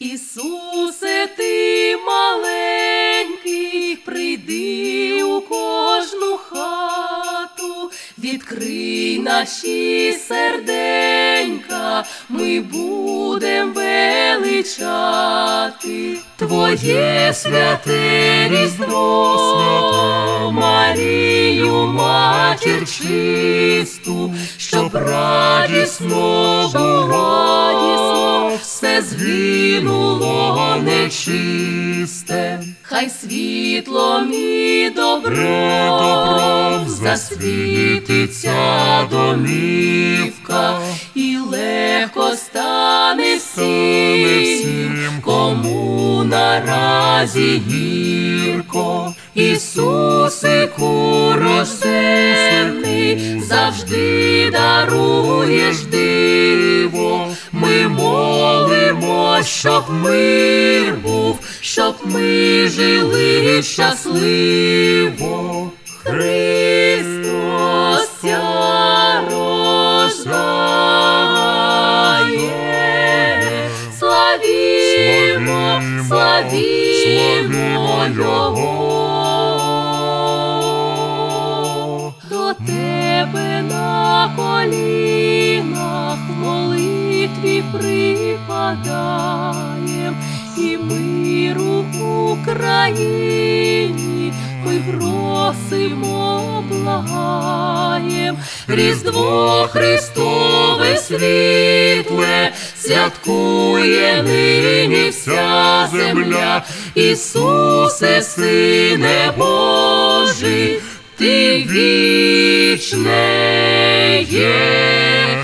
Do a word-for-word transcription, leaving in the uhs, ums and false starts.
Ісусе, ти маленький, прийди у кожну хату, відкрий наші серденька, ми будем величати Твоє святе Різдво, Марію, матір чисту, щоб радісно було, все згинуло нечисте. Хай світлом і добром засвітиться домівка, і легко стане всім, кому наразі гірко. Ісусику рождений, завжди даруєш диво. Ми молимо, щоб мир був, щоб ми жили щасливо. Христос ся рождає, славімо, славімо Його. До Тебе на колінах в молитві припадаєм, і миру Україні ми просимо, благаєм. Різдво Христове світле святкує нині вся земля. Ісусе, Сине Божий, Ти вічне є.